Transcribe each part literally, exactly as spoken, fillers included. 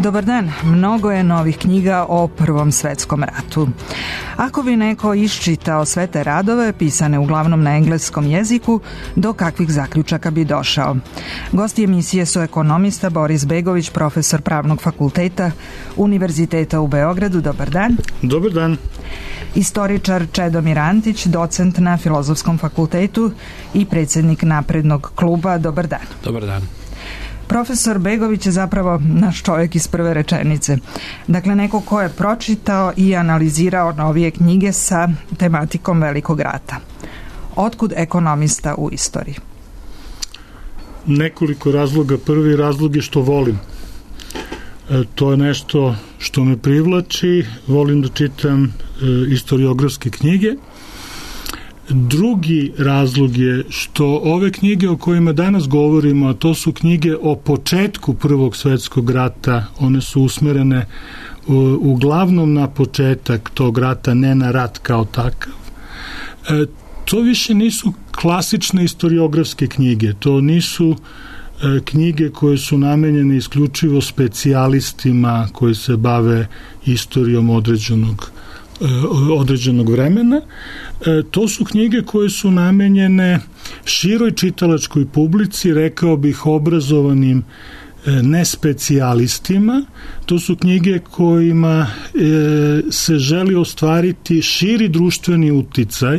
Dobar dan, mnogo je novih knjiga o Prvom svetskom ratu. Ako bi neko iščitao sve te radove, pisane uglavnom na engleskom jeziku, do kakvih zaključaka bi došao? Gosti emisije su ekonomista Boris Begović, profesor Pravnog fakulteta Univerziteta u Beogradu. Dobar dan. Dobar dan. Istoričar Čedomir Antić, docent na Filozofskom fakultetu i predsjednik Naprednog kluba. Dobar dan. Dobar dan. Profesor Begović je zapravo naš čovjek iz prve rečenice. Dakle, neko ko je pročitao i analizirao novije knjige sa tematikom Velikog rata. Otkud ekonomista u istoriji? Nekoliko razloga. Prvi razlog je što volim. E, to je nešto što me privlači. Volim da čitam e, istoriografske knjige. Drugi razlog je što ove knjige o kojima danas govorimo, a to su knjige o početku Prvog svjetskog rata, one su usmerene u, uglavnom na početak tog rata, ne na rat kao takav. E, to više nisu klasične historiografske knjige, to nisu e, knjige koje su namenjene isključivo specijalistima koji se bave istorijom određenog određenog vremena. E, to su knjige koje su namenjene široj čitalačkoj publici, rekao bih obrazovanim e, nespecijalistima. To su knjige kojima e, se želi ostvariti širi društveni uticaj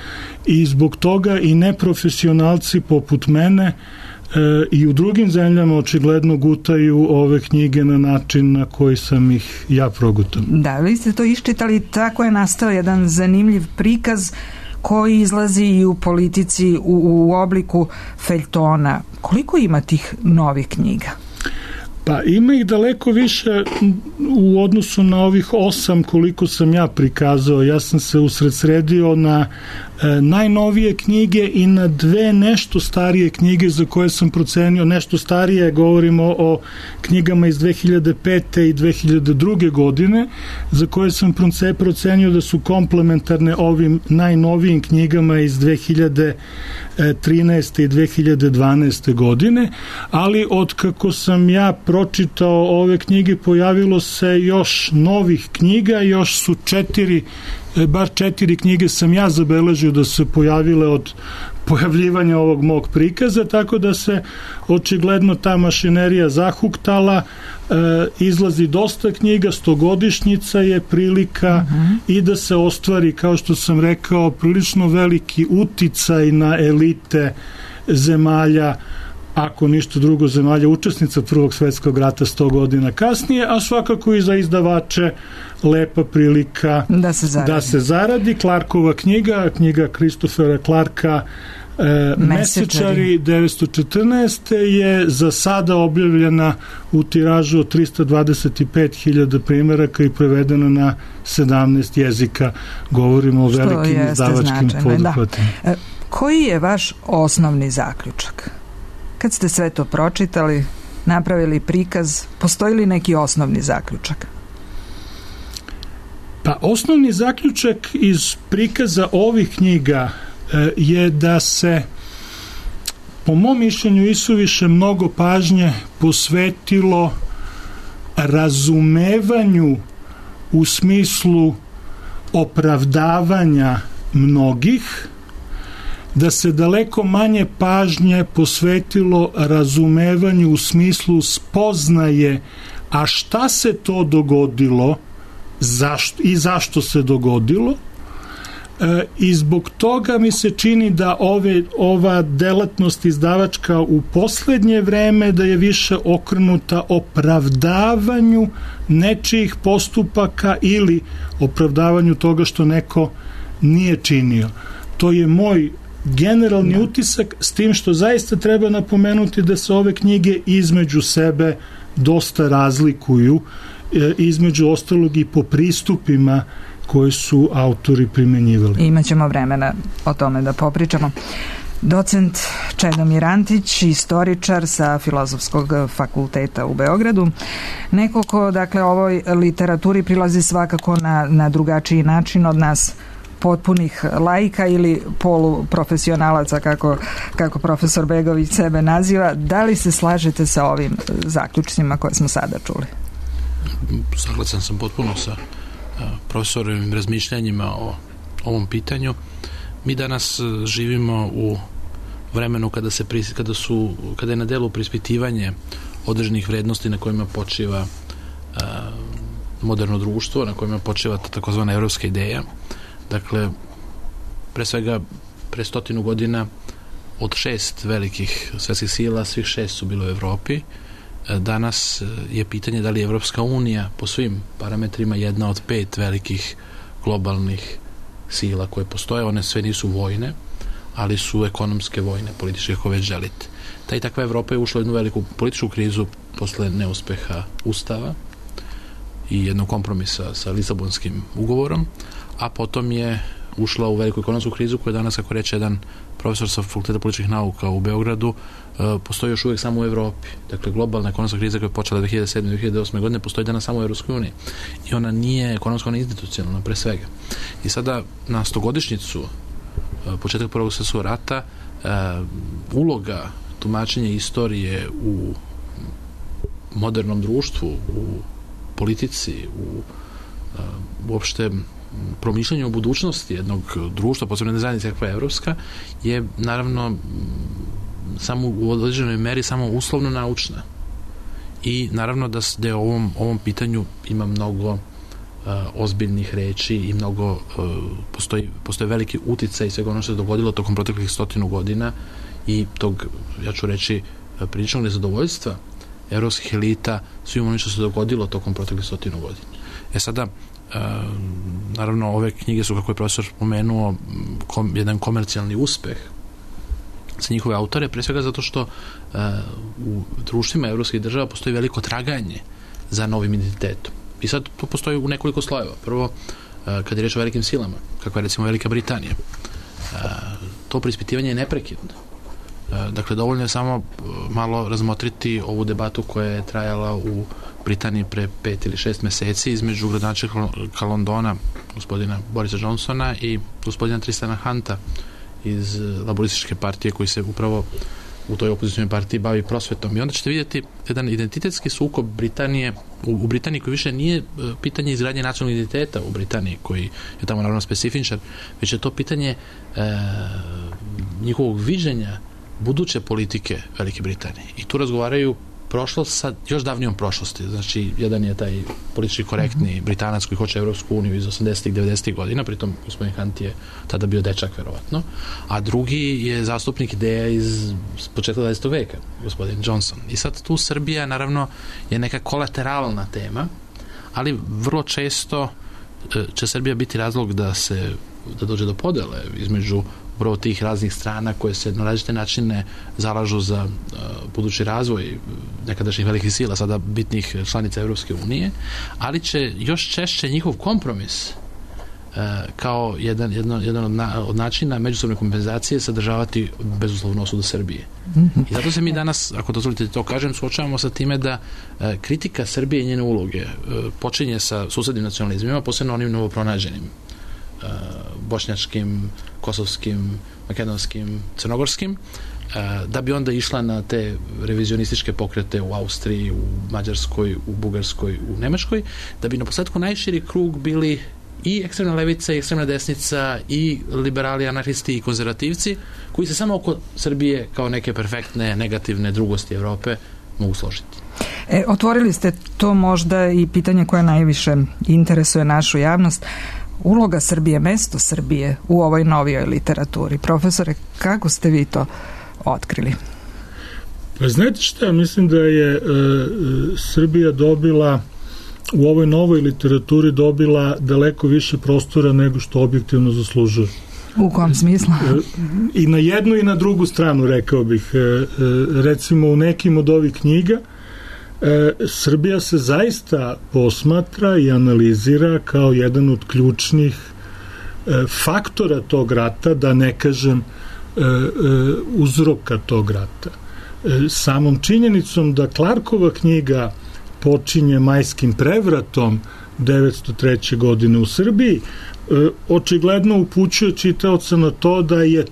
i zbog toga i neprofesionalci poput mene E, i u drugim zemljama očigledno gutaju ove knjige na način na koji sam ih ja progutao. Da, vi ste to iščitali, tako je nastao jedan zanimljiv prikaz koji izlazi i u politici u, u obliku feljtona. Koliko ima tih novih knjiga? Pa ima ih daleko više u odnosu na ovih osam koliko sam ja prikazao. Ja sam se usredsredio na e, najnovije knjige i na dve nešto starije knjige za koje sam procenio, nešto starije, govorimo o knjigama iz dve hiljade pete i dve hiljade druge godine, za koje sam procenio da su komplementarne ovim najnovijim knjigama iz dve hiljade trinaeste i dve hiljade dvanaeste godine, ali od kako sam ja pročitao ove knjige pojavilo se još novih knjiga, još su četiri, bar četiri knjige sam ja zabeležio da se pojavile od pojavljivanja ovog mog prikaza, tako da se očigledno ta mašinerija zahuktala, e, izlazi dosta knjiga, stogodišnjica je prilika uh-huh. i da se ostvari, kao što sam rekao, prilično veliki uticaj na elite zemalja, ako ništa drugo zemalja učesnica Prvog svjetskog rata sto godina kasnije, a svakako i za izdavače lepa prilika da se zaradi. Da se zaradi. Clarkova knjiga, knjiga Christophera Clarka e, Mesečari devetsto četrnaeste je za sada objavljena u tiražu od trista dvadeset pet hiljada primjeraka i prevedena na sedamnaest jezika. Govorimo o što velikim izdavačkim poduhvatima. Da. Koji je vaš osnovni zaključak? Kad ste sve to pročitali, napravili prikaz, postoji li neki osnovni zaključak? Pa osnovni zaključak iz prikaza ovih knjiga e, je da se po mom mišljenju isuviše mnogo pažnje posvetilo razumevanju u smislu opravdavanja mnogih, da se daleko manje pažnje posvetilo razumevanju u smislu spoznaje, a šta se to dogodilo zašto, i zašto se dogodilo. E, i zbog toga mi se čini da ove, ova delatnost izdavačka u poslednje vreme da je više okrenuta opravdavanju nečijih postupaka ili opravdavanju toga što neko nije činio. To je moj generalni utisak, s tim što zaista treba napomenuti da se ove knjige između sebe dosta razlikuju, između ostalog i po pristupima koje su autori primenjivali. Imaćemo vremena o tome da popričamo. Docent Čedomir Antić, istoričar sa Filozofskog fakulteta u Beogradu. Neko ko, dakle, ovoj literaturi prilazi svakako na, na drugačiji način od nas potpunih laika ili poluprofesionalaca, kako, kako profesor Begović sebe naziva. Da li se slažete sa ovim zaključcima koje smo sada čuli? saglasan sam potpuno sa profesorovim razmišljanjima o ovom pitanju. Mi danas živimo u vremenu kada se kada su kada je na delu preispitivanje određenih vrednosti na kojima počiva a, moderno društvo, na kojima počiva takozvana evropska ideja. Dakle, pre svega pre stotinu godina od šest velikih svetskih sila, svih šest su bilo u Evropi. Danas je pitanje da li je Evropska unija po svim parametrima jedna od pet velikih globalnih sila koje postoje. One sve nisu vojne, ali su ekonomske vojne, političke, kako već želite. Ta i takva Evropa je ušla u jednu veliku političku krizu posle neuspeha Ustava i jednog kompromisa sa Lisabonskim ugovorom, a potom je ušla u veliku ekonomsku krizu koja danas, kako reče jedan profesor sa Fakulteta političkih nauka u Beogradu, postoji još uvijek samo u Evropi. Dakle, globalna ekonomska kriza koja je počela dve hiljade sedme do dve hiljade osme godine postoji danas samo u Evropskoj uniji. I ona nije ekonomska, ona je institucionalna pre svega. I sada na stogodišnjicu početak Prvog svjetskog rata uloga tumačenja istorije u modernom društvu, u politici, u uopšte promišljanju o budućnosti jednog društva, posebno jedne zajednice kakva je evropska, je naravno samo u određenoj meri samo uslovno naučna. I naravno da se o ovom, ovom pitanju ima mnogo uh, ozbiljnih reči i mnogo uh, postoji, postoji veliki uticaj svega ono što se dogodilo tokom proteklih stotinu godina i tog, ja ću reći, priličnog nezadovoljstva evropskih elita svim onim što se dogodilo tokom proteklih stotinu godina. E sada, Uh, naravno, ove knjige su, kako je profesor spomenuo, kom, jedan komercijalni uspeh za njihove autore, pre svega zato što uh, u društvima evropskih država postoji veliko traganje za novim identitetom. I sad to postoji u nekoliko slojeva. Prvo, uh, kad je reč o velikim silama, kakva je recimo Velika Britanija, uh, to preispitivanje je neprekidno. Uh, dakle, dovoljno je samo malo razmotriti ovu debatu koja je trajala u Britaniji pre pet ili šest meseci između gradonačelnika Londona, gospodina Borisa Johnsona, i gospodina Tristana Hunta iz laborističke partije, koji se upravo u toj opozicionoj partiji bavi prosvetom. I onda ćete vidjeti jedan identitetski sukob Britanije u, u Britaniji, koji više nije pitanje izgradnje nacionalnog identiteta u Britaniji, koji je tamo naravno specifičan, već je to pitanje e, njihovog viđenja buduće politike Velike Britanije. I tu razgovaraju prošlost sa još davnijom prošlosti. Znači, jedan je taj politički korektni Britanac koji hoće Evropsku uniju iz osamdesetih devedesetih godina, pritom gospodin Hunt je tada bio dečak, verovatno, a drugi je zastupnik ideja iz početka dvadesetog veka, gospodin Johnson. I sad tu Srbija, naravno, je neka kolateralna tema, ali vrlo često će Srbija biti razlog da se da dođe do podele između upravo tih raznih strana koje se na različite načine zalažu za uh, budući razvoj nekadašnjih velikih sila, sada bitnih članica Evropske unije, ali će još češće njihov kompromis uh, kao jedan, jedno, jedan od, na, od načina međusobne kompenzacije sadržavati bezuslovnu osudu Srbije. Mm-hmm. I zato se mi danas, ako dozvolite to kažem, suočavamo sa time da uh, kritika Srbije i njene uloge uh, počinje sa susednim nacionalizmima, posebno onim novopronađenim uh, bošnjačkim, kosovskim, makedonskim, crnogorskim, da bi onda išla na te revizionističke pokrete u Austriji, u Mađarskoj, u Bugarskoj, u Nemačkoj, da bi na posledku najširi krug bili i ekstremna levica, i ekstremna desnica, i liberali, anarhisti, i konzervativci, koji se samo oko Srbije kao neke perfektne, negativne drugosti Evrope mogu složiti. E, otvorili ste to možda i pitanje koje najviše interesuje našu javnost. Uloga Srbije, mesto Srbije u ovoj novijoj literaturi. Profesore, kako ste vi to otkrili? Pa znate šta, mislim da je e, Srbija dobila u ovoj novoj literaturi dobila daleko više prostora nego što objektivno zaslužuje. U kom smislu? I na jednu i na drugu stranu, rekao bih. E, e, recimo u nekim od ovih knjiga E, Srbija se zaista posmatra i analizira kao jedan od ključnih e, faktora tog rata, da ne kažem e, e, uzroka tog rata. E, samom činjenicom da Clarkova knjiga počinje majskim prevratom devetsto treće godine u Srbiji, e, očigledno upućuje čitaoca na to da je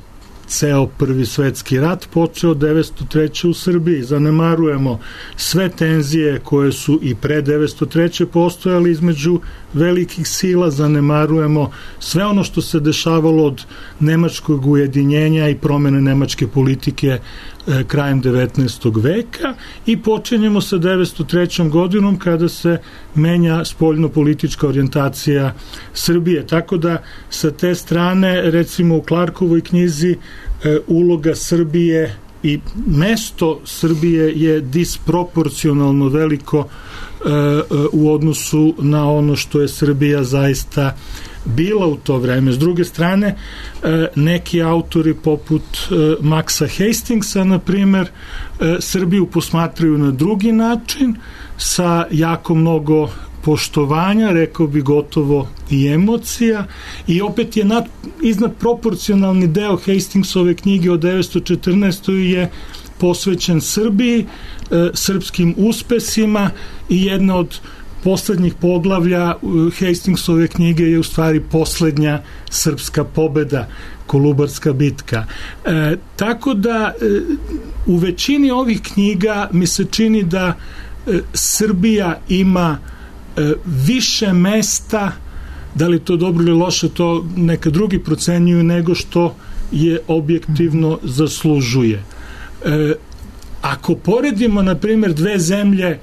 ceo prvi svetski rat počeo devetsto treće u Srbiji. Zanemarujemo sve tenzije koje su i pre devetsto treće postojali između velikih sila, zanemarujemo sve ono što se dešavalo od nemačkog ujedinjenja i promene nemačke politike e, krajem devetnaestog veka i počinjemo sa devetsto trećom godinom kada se menja spoljno-politička orijentacija Srbije. Tako da sa te strane, recimo u Clarkovoj knjizi, e, uloga Srbije i mesto Srbije je disproporcionalno veliko e, e, u odnosu na ono što je Srbija zaista bila u to vreme. S druge strane, e, neki autori poput e, Maxa Hastingsa, na primer, e, Srbiju posmatraju na drugi način, sa jako mnogo poštovanja, rekao bi gotovo i emocija, i opet je nad, iznad proporcionalni deo Hastingsove knjige od devetsto četrnaestoj je posvećen Srbiji, e, srpskim uspesima, i jedna od poslednjih poglavlja Hastingsove knjige je u stvari poslednja srpska pobeda, Kolubarska bitka. E, tako da e, u većini ovih knjiga mi se čini da e, Srbija ima e, više mesta, da li to dobro ili loše, to neka drugi procenjuju, nego što je objektivno zaslužuje. E, ako poredimo, na primjer, dve zemlje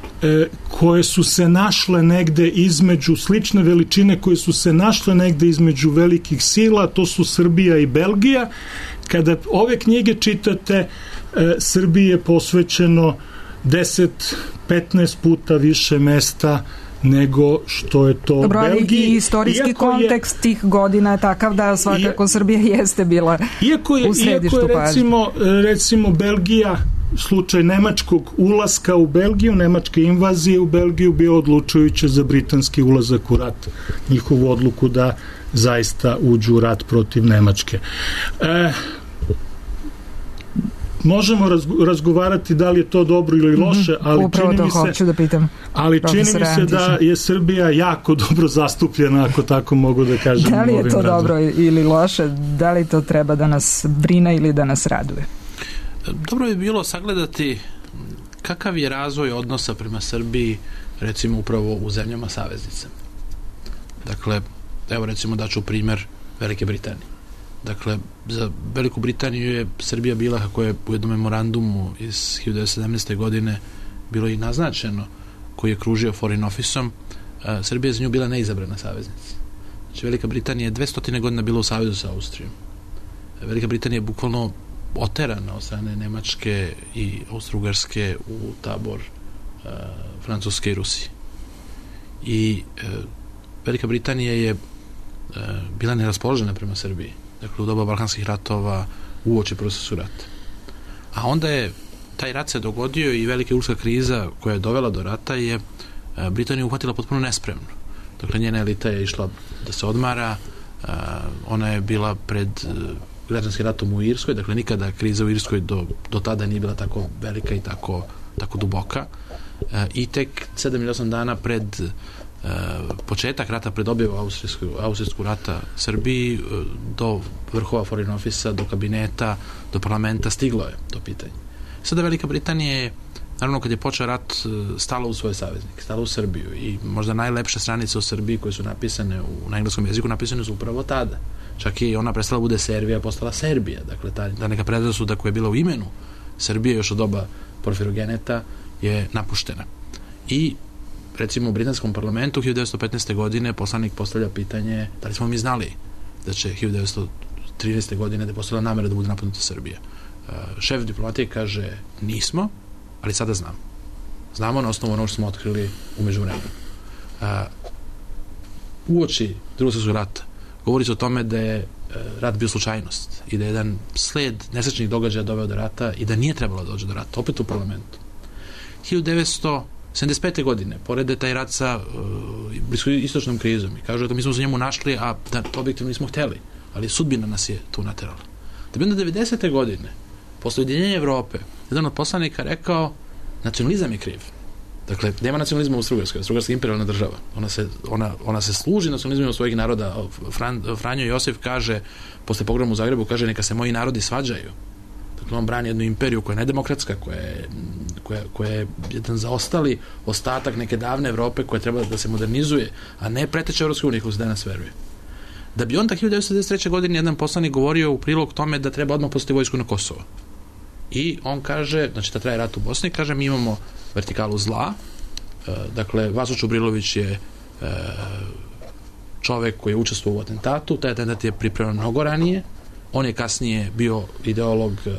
koje su se našle negde između, slične veličine koje su se našle negde između velikih sila, to su Srbija i Belgija. Kada ove knjige čitate, Srbiji je posvećeno deset do petnaest puta više mesta nego što je to Dobro, Belgiji. I istorijski iako kontekst je, tih godina je takav da svakako i, Srbija jeste bila iako je, u središtu iako je, pažnje. recimo, recimo Belgija, slučaj nemačkog ulaska u Belgiju, nemačke invazije u Belgiju, bio odlučujuće za britanski ulazak u rat, njihovu odluku da zaista uđu u rat protiv Nemačke. E, možemo razgovarati da li je to dobro ili loše, ali Upravo čini to mi se, hoću da pitam ali čini mi se Antića. Da je Srbija jako dobro zastupljena, ako tako mogu da kažem. Da li je to razom. dobro ili loše? Da li to treba da nas brine ili da nas raduje? Dobro bi bilo sagledati kakav je razvoj odnosa prema Srbiji, recimo upravo u zemljama saveznice. Dakle, evo recimo daću primjer Velike Britanije. Dakle, za Veliku Britaniju je Srbija bila, kako je u jednom memorandumu iz hiljadu devetsto sedamnaeste. godine bilo i naznačeno, koji je kružio Foreign Office-om, Srbija je za nju bila neizabrana saveznica. Znači, Velika Britanija je dvesta godina bila u savezu sa Austrijom. Velika Britanija je bukvalno oterana od strane Nemačke i Austro-Ugarske u tabor uh, Francuske i Rusije. I uh, Velika Britanija je uh, bila neraspoložena prema Srbiji. Dakle, u doba Balkanskih ratova, uoči procesu rata. A onda je taj rat se dogodio i velika urska kriza koja je dovela do rata je uh, Britaniju uhvatila potpuno nespremno. Dakle, njena elita je išla da se odmara, uh, ona je bila pred uh, građanskim ratom u Irskoj, dakle nikada kriza u Irskoj do, do tada nije bila tako velika i tako, tako duboka. E, I tek sedam ili osam dana pred e, početak rata, pred objavu Austrijskog, Austrijskog rata Srbiji, e, do vrhova Foreign Office-a, do kabineta, do parlamenta stiglo je to pitanje. Sada Velika Britanija je, naravno kad je počeo rat, stala u svoje saveznike, stala u Srbiju, i možda najlepše stranice u Srbiji koje su napisane u, na engleskom jeziku, napisane su upravo tada. Čak i ona prestala bude Servija, postala Serbija. Dakle, ta, ta neka predrasuda koja je bila u imenu Srbije još od doba Porfirogeneta je napuštena. I, recimo, u britanskom parlamentu hiljadu devetsto petnaeste. godine poslanik postavlja pitanje da li smo mi znali da će hiljadu devetsto trinaeste. godine da je postavila namera da bude napadnuta Srbija. Uh, šef diplomatije kaže nismo, ali sada znamo. Znamo na osnovu onog što smo otkrili u međuvremenu. Uh, uoči Drugog svjetskog rata govori se o tome da je rat bio slučajnost i da je jedan sled nesrećnih događaja doveo do rata i da nije trebalo da dođe do rata, opet u parlamentu. hiljadu devetsto sedamdeset pete. godine porede taj rat sa uh, bliskoistočnom krizom i kažu da mi smo za njemu našli, a da objektivno nismo hteli, ali sudbina nas je tu naterala. Da bi onda devedesete. godine posle ujedinjenja Evrope jedan od poslanika rekao nacionalizam je kriv. Dakle, nema nacionalizma u Austro-Ugarskoj. Austro-Ugarska je imperijalna država. Ona se, ona, ona se služi nacionalizmom svojih naroda. Fran, Franjo Josif kaže, posle pogroma u Zagrebu, kaže neka se moji narodi svađaju. Dakle, on brani jednu imperiju koja je nedemokratska, koja je, koja, koja je jedan zaostali ostatak neke davne Evrope koja treba da se modernizuje, a ne preteča Evropske unije kako se danas veruje. Da bi onda hiljadu devetsto devedeset treće. godine jedan poslanik govorio u prilog tome da treba odmah poslati vojsku na Kosovo. I on kaže, znači da traje rat u Bosni, kaže mi imamo vertikalu zla, e, dakle Vaso Čubrilović je e, čovek koji je učestvovao u atentatu, taj atentat je pripreman mnogo ranije, on je kasnije bio ideolog, e,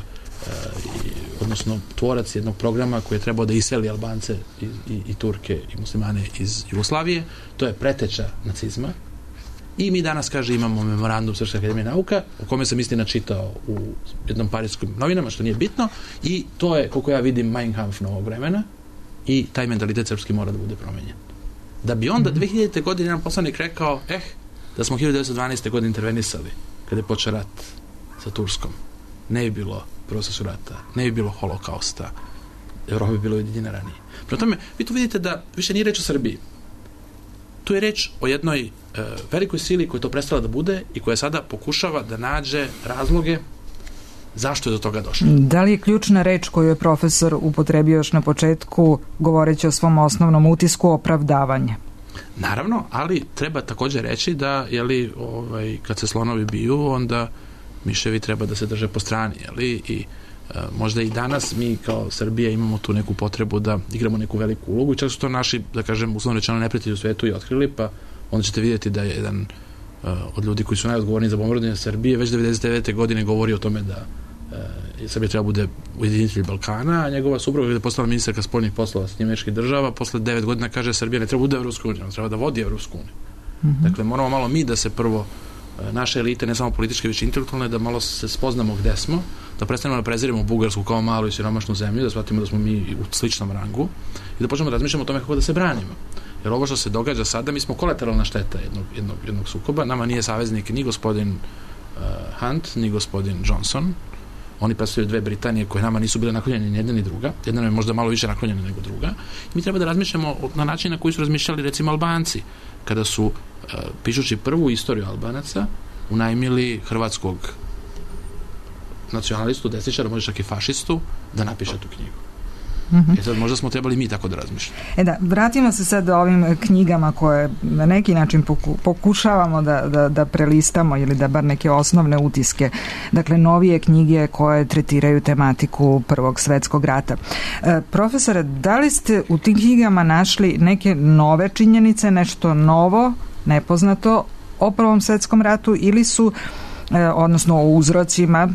odnosno tvorac jednog programa koji je trebao da iseli Albance i, i, i Turke i muslimane iz Jugoslavije, to je preteča nacizma. I mi danas, kaže, imamo memorandum Srpske akademije nauka, o kome sam istina čitao u jednom parijskom novinama, što nije bitno, i to je, koliko ja vidim, Mein Kampf novog vremena i taj mentalitet srpski mora da bude promenjen. Da bi onda dve hiljadite. godine jedan poslanik rekao, eh, da smo hiljadu devetsto dvanaeste. godine intervenisali, kada je počeo rat sa Turskom, ne bi bilo Prvog svjetskog rata, ne bi bilo holokausta, Evropa bi bilo ujedinjena ranije. Prema tome, vi tu vidite da više nije reč o Srbiji. Tu je reč o jednoj e, velikoj sili koja je to prestala da bude i koja sada pokušava da nađe razloge zašto je do toga došlo. Da li je ključna reč koju je profesor upotrebio još na početku, govoreći o svom osnovnom utisku, opravdavanje? Naravno, ali treba također reći da, jeli, ovaj, kad se slonovi biju, onda miševi treba da se drže po strani, jeli, i e, možda i danas mi kao Srbija imamo tu neku potrebu da igramo neku veliku ulogu i čak su to naši, da kažem, uslovno rečeno neprijatelji u svetu i otkrili, pa onda ćete vidjeti da je jedan uh, od ljudi koji su najodgovorniji za bombardovanje Srbije već devedeset devete. godine govori o tome da uh, Srbija treba bude ujedinitelj Balkana, a njegova supruga kada je postala ministarka spoljnih poslova Sjedinjenih Američkih Država, posle devet godina kaže Srbija ne treba bude Evropsku uniju, treba da vodi Evropsku uniju. Mm-hmm. Dakle, moramo malo mi da se prvo uh, naše elite, ne samo političke, već intelektualne, da malo se spoznamo gde smo, da prestanemo da prezirimo Bugarsku kao malu i siromašnu zemlju, da shvatimo da smo mi u sličnom rangu i da počnemo da razmišljamo o tome kako da se branimo. Jer ovo što se događa sada, mi smo kolateralna šteta jednog, jednog, jednog sukoba. Nama nije saveznik ni gospodin uh, Hunt, ni gospodin Johnson. Oni predstavljaju dve Britanije koje nama nisu bile naklonjene ni jedna ni druga. Jedna je možda malo više naklonjena nego druga. I mi treba da razmišljamo na način na koji su razmišljali recimo Albanci, kada su, uh, pišući prvu istoriju Albanaca, unajmili hrvatskog nacionalistu, desničara, možda čak i fašistu, da napiše tu knjigu. Mm-hmm. E sad, možda smo trebali mi tako da razmišljamo. E da, vratimo se sad do ovim knjigama koje na neki način poku, pokušavamo da, da, da prelistamo ili da bar neke osnovne utiske. Dakle, novije knjige koje tretiraju tematiku Prvog svetskog rata. E, profesore, da li ste u tim knjigama našli neke nove činjenice, nešto novo, nepoznato o Prvom svetskom ratu ili su, e, odnosno o uzrocima,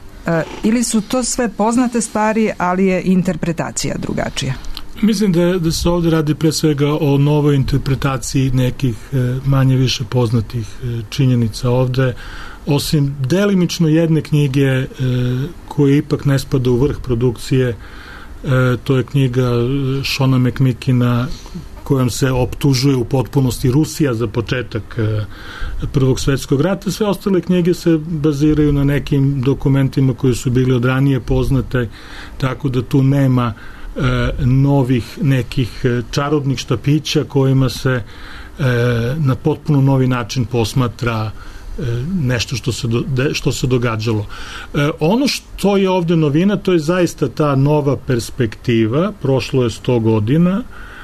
ili su to sve poznate stvari, ali je interpretacija drugačija? Mislim da, da se ovdje radi pre svega o novoj interpretaciji nekih manje više poznatih činjenica ovdje. Osim delimično jedne knjige koja ipak ne spada u vrh produkcije, to je knjiga Shona McMickina kojom se optužuje u potpunosti Rusija za početak Prvog svjetskog rata. Sve ostale knjige se baziraju na nekim dokumentima koji su bili od ranije poznate, tako da tu nema e, novih nekih čarobnih štapića kojima se e, na potpuno novi način posmatra e, nešto što se, do, de, što se događalo. E, ono što je ovdje novina, to je zaista ta nova perspektiva. Prošlo je sto godina.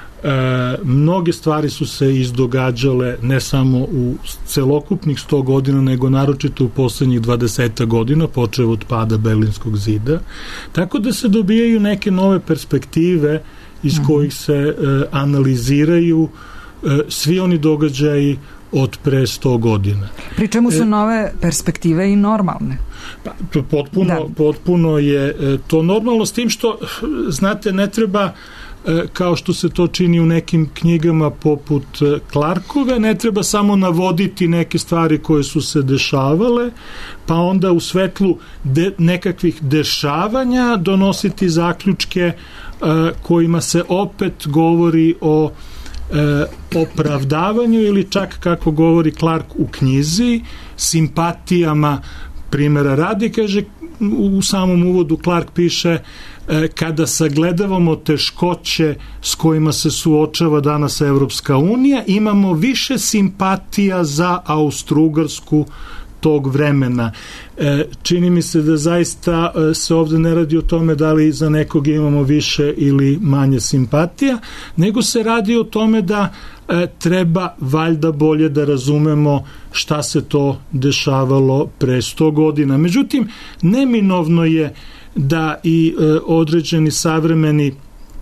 E, mnoge stvari su se izdogađale ne samo u celokupnih sto godina, nego naročito u poslednjih dvadeset godina, počev od pada Berlinskog zida. Tako da se dobijaju neke nove perspektive iz mm-hmm. kojih se e, analiziraju e, svi oni događaji od pre sto godina. Pri čemu su e, nove perspektive i normalne? Pa, potpuno, potpuno je to normalno, s tim što, znate, ne treba kao što se to čini u nekim knjigama poput Clarkove, ne treba samo navoditi neke stvari koje su se dešavale, pa onda u svetlu de, nekakvih dešavanja donositi zaključke uh, kojima se opet govori o uh, opravdavanju ili čak, kako govori Clark u knjizi, simpatijama. Primjera radi, kaže, u samom uvodu Clark piše kada sagledavamo teškoće s kojima se suočava danas Evropska unija, imamo više simpatija za Austro-Ugarsku tog vremena. Čini mi se da zaista se ovde ne radi o tome da li za nekog imamo više ili manje simpatija, nego se radi o tome da treba valjda bolje da razumemo šta se to dešavalo pre sto godina. Međutim, neminovno je da i određeni savremeni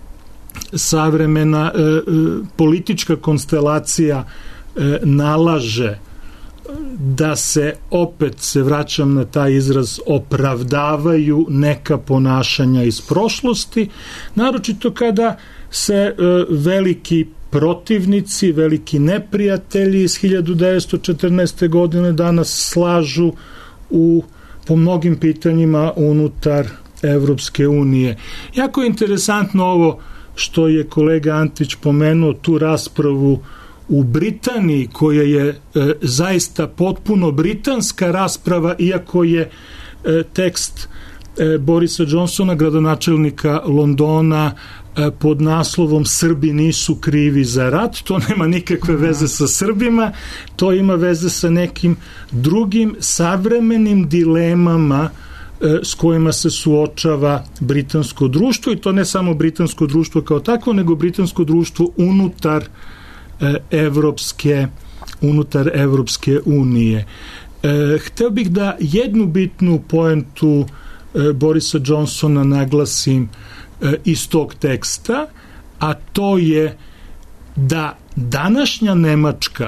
savremena politička konstelacija nalaže da se, opet se vraćam na taj izraz, opravdavaju neka ponašanja iz prošlosti, naročito kada se veliki protivnici, veliki neprijatelji iz hiljadu devetsto četrnaeste. godine danas slažu u, po mnogim pitanjima unutar Evropske unije. Jako je interesantno ovo što je kolega Antić pomenuo, tu raspravu u Britaniji, koja je e, zaista potpuno britanska rasprava, iako je e, tekst e, Borisa Johnsona, gradonačelnika Londona, e, pod naslovom Srbi nisu krivi za rat. To nema nikakve veze sa Srbima, to ima veze sa nekim drugim savremenim dilemama e, s kojima se suočava britansko društvo, i to ne samo britansko društvo kao takvo, nego britansko društvo unutar Evropske, unutar Evropske unije. E, hteo bih da jednu bitnu poentu e, Borisa Johnsona naglasim e, iz tog teksta, a to je da današnja Nemačka,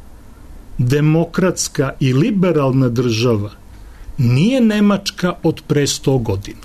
demokratska i liberalna država, nije Nemačka od pre sto godina.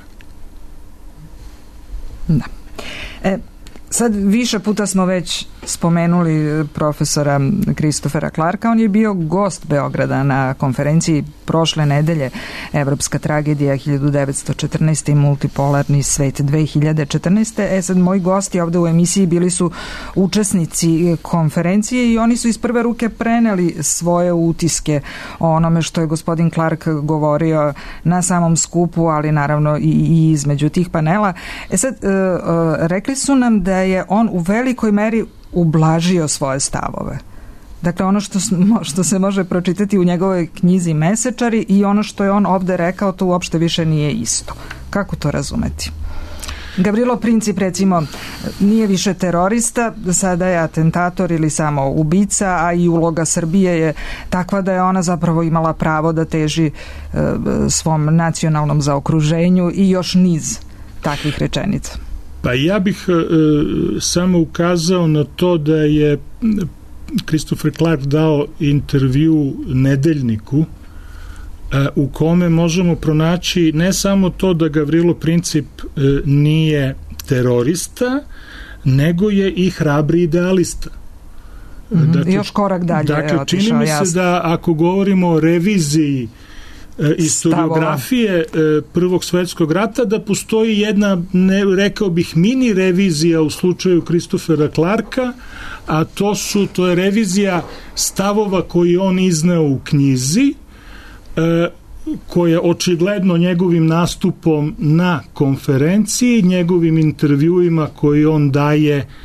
Da. E, sad više puta smo već spomenuli profesora Kristofera Clarka. On je bio gost Beograda na konferenciji prošle nedelje Evropska tragedija hiljadu devetsto četrnaeste. i multipolarni svet dve hiljade četrnaeste. E sad, moji gosti ovde u emisiji bili su učesnici konferencije i oni su iz prve ruke preneli svoje utiske o onome što je gospodin Clark govorio na samom skupu, ali naravno i, i između tih panela. E sad, e, e, rekli su nam da je on u velikoj meri ublažio svoje stavove. Dakle, ono što, što se može pročitati u njegovoj knjizi Mesečari i ono što je on ovde rekao, to uopšte više nije isto. Kako to razumeti? Gavrilo Princip, recimo, nije više terorista, sada je atentator ili samo ubica, a i uloga Srbije je takva da je ona zapravo imala pravo da teži e, svom nacionalnom zaokruženju i još niz takvih rečenica. Pa ja bih e, samo ukazao na to da je Christopher Clark dao intervju Nedeljniku e, u kome možemo pronaći ne samo to da Gavrilo Princip e, nije terorista, nego je i hrabri idealista. Mm-hmm. Dakle, još korak dalje dakle, je otišao, čini mi se jasno. Da ako govorimo o reviziji historiografije Prvog svetskog rata, da postoji jedna, ne, rekao bih, mini revizija u slučaju Kristofera Clarka, a to su to je revizija stavova koji on izneo u knjizi, e, koje očigledno njegovim nastupom na konferenciji, njegovim intervjuima koji on daje e,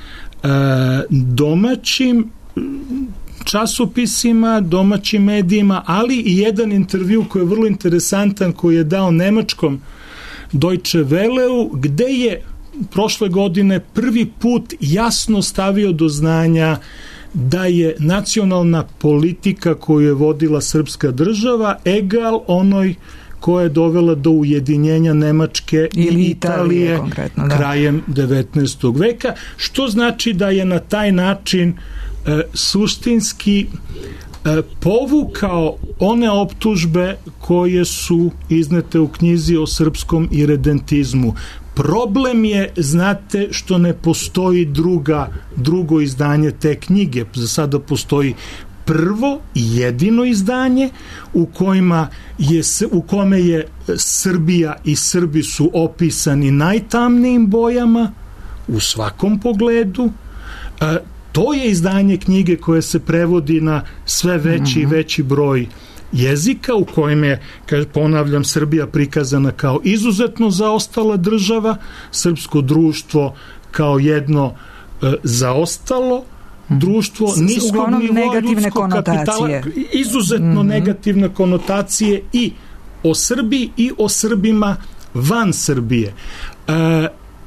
domaćim časopisima, domaćim medijima, ali i jedan intervju koji je vrlo interesantan, koji je dao nemačkom Deutsche Welleu, gde je prošle godine prvi put jasno stavio do znanja da je nacionalna politika koju je vodila srpska država egal onoj koja je dovela do ujedinjenja Nemačke i Italije, Italije konkretno, da. krajem devetnaestog veka, što znači da je na taj način e, suštinski e, povukao one optužbe koje su iznete u knjizi o srpskom iredentizmu. Problem je, znate, što ne postoji druga, drugo izdanje te knjige. Za sada postoji prvo i jedino izdanje u kojima je, u kome je Srbija i Srbi su opisani najtamnijim bojama u svakom pogledu. E, to je izdanje knjige koje se prevodi na sve veći i veći broj jezika u kojem je, ponavljam, Srbija prikazana kao izuzetno zaostala država, srpsko društvo kao jedno e, zaostalo društvo niskog nivoa ljudskog kapitala, izuzetno mm-hmm. negativne konotacije i o Srbiji i o Srbima van Srbije. E,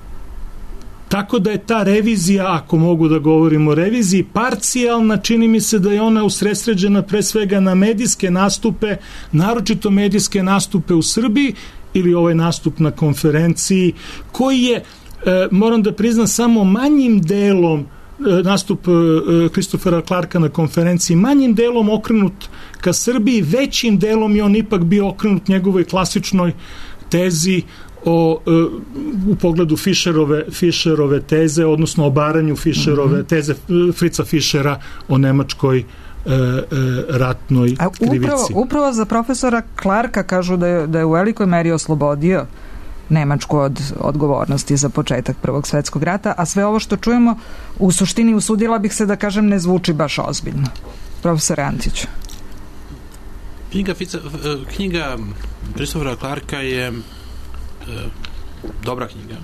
tako da je ta revizija, ako mogu da govorim o reviziji, parcijalna, čini mi se da je ona usredsređena pre svega na medijske nastupe, naročito medijske nastupe u Srbiji ili ovaj nastup na konferenciji, koji je, e, moram da priznam, samo manjim delom nastup Christophera Clarka na konferenciji manjim delom okrenut ka Srbiji, većim delom je on ipak bio okrenut njegovoj klasičnoj tezi o, u pogledu Fischerove, Fischerove teze, odnosno obaranju Fischerove mm-hmm. teze Fritza Fischera o nemačkoj e, e, ratnoj A upravo, krivici. Upravo za profesora Clarka kažu da je, da je u velikoj meri oslobodio Nemačku od odgovornosti za početak Prvog svetskog rata, a sve ovo što čujemo u suštini, usudila bih se da kažem, ne zvuči baš ozbiljno. Profesor Antić. Knjiga, knjiga Christophera Clarka je e, dobra knjiga.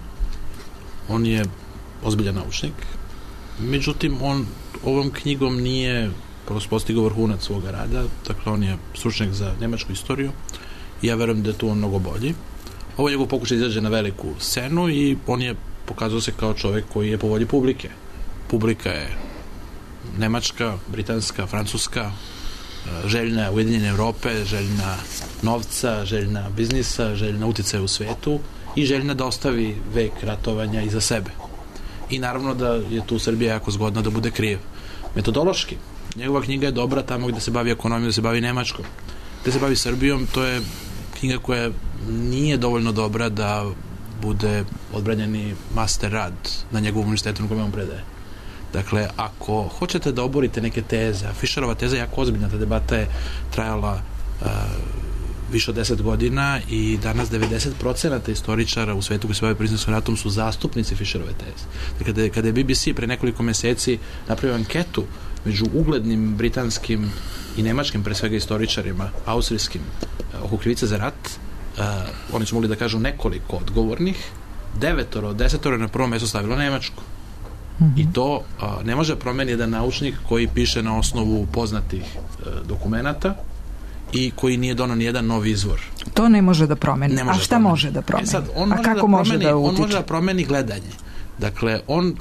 On je ozbiljan naučnik. Međutim, on ovom knjigom nije postigao vrhunac svoga rada. Dakle, on je stručnjak za nemačku istoriju i ja verujem da je tu on mnogo bolji. Ovo je njegov pokušaj izađe na veliku scenu i on je pokazao se kao čovjek koji je po volji publike. Publika je nemačka, britanska, francuska, željna Ujedinjene Evrope, željna novca, željna biznisa, željna uticaja u svetu i željna da ostavi vek ratovanja iza sebe. I naravno da je tu Srbija jako zgodna da bude kriv. Metodološki, njegova knjiga je dobra tamo gde se bavi ekonomijom, gde se bavi Nemačkom. Gde se bavi Srbijom, to je knjiga koja nije dovoljno dobra da bude odbranjeni master rad na njegovom univerzitetu na kojem on predaje. Dakle, ako hoćete da oborite neke teze, a Fischerova teza je jako ozbiljna, ta debata je trajala uh, više od deset godina i danas devedeset procenata istoričara u svetu koji se bave priznanskim ratom su zastupnici Fischerove teze. Dakle, kada je, kada je B B C pre nekoliko meseci napravio anketu među uglednim britanskim i nemačkim, pre svega istoričarima, austrijskim, oko krivice za rat, uh, oni su mogli da kažu nekoliko odgovornih, devetoro, desetoro je na prvom mjestu stavilo Nemačku. Mm-hmm. I to uh, ne može promeni jedan naučnik koji piše na osnovu poznatih uh, dokumenata i koji nije donao ni jedan novi izvor. To ne može da promeni. Ne može A šta da može da promeni? E sad, on A može kako da može promeni, da utiče? On može da promeni gledanje. Dakle, on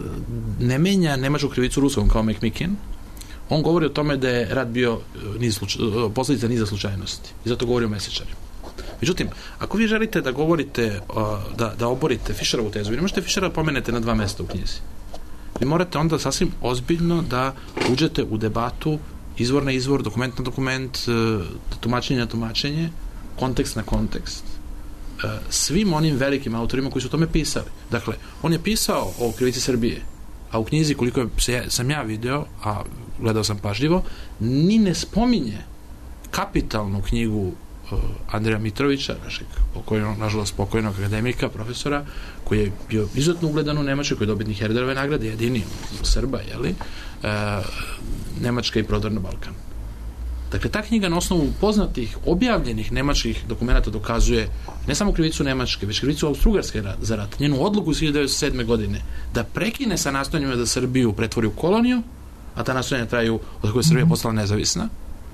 ne menja nemačku krivicu ruskom kao McMicken. On govori o tome da je rat bio niz sluč... posljedica niza slučajnosti. I zato govori o mesečarima. Međutim, ako vi želite da govorite, da, da oborite Fischerovu tezu, vi ne možete Fischera pomenete na dva mesta u knjizi. Vi morate onda sasvim ozbiljno da uđete u debatu izvor na izvor, dokument na dokument, tumačenje na tumačenje, kontekst na kontekst. Svim onim velikim autorima koji su o tome pisali. Dakle, on je pisao o krivici Srbije, a u knjizi, koliko je, se, sam ja video, a gledao sam pažljivo, ni ne spominje kapitalnu knjigu uh, Andreja Mitrovića, našeg pokojnog, nažalost pokojnog akademika, profesora, koji je bio izuzetno ugledan u Nemačkoj, koji je dobitnik Herderove nagrade, jedini Srba, jeli, uh, Nemačka i prodor na Balkan. Dakle, ta knjiga na osnovu poznatih, objavljenih nemačkih dokumenata dokazuje ne samo krivicu Nemačke, već krivicu Austro-Ugarske za rat, njenu odluku iz hiljadu devetsto sedme. godine da prekine sa nastojanjima da Srbiju pretvori u koloniju, a ta nastojanja traju od koje je Srbija postala nezavisna,